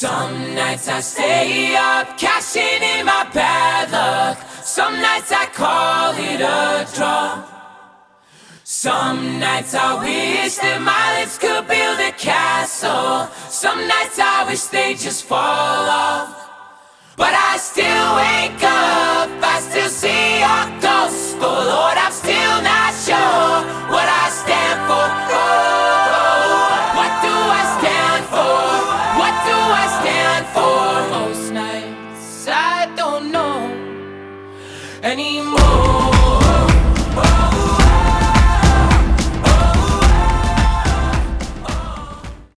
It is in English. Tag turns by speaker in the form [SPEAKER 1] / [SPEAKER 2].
[SPEAKER 1] Some nights I stay up, cashing in my bad luck. Some nights I call it a draw. Some nights I wish that my lips could build a castle. Some nights I wish they just fall off. But I still wake up, I still see your ghost. Oh Lord, I'm still not sure what I stand for. Oh, what do I stand for? What do I stand for? Most nights I don't know anymore.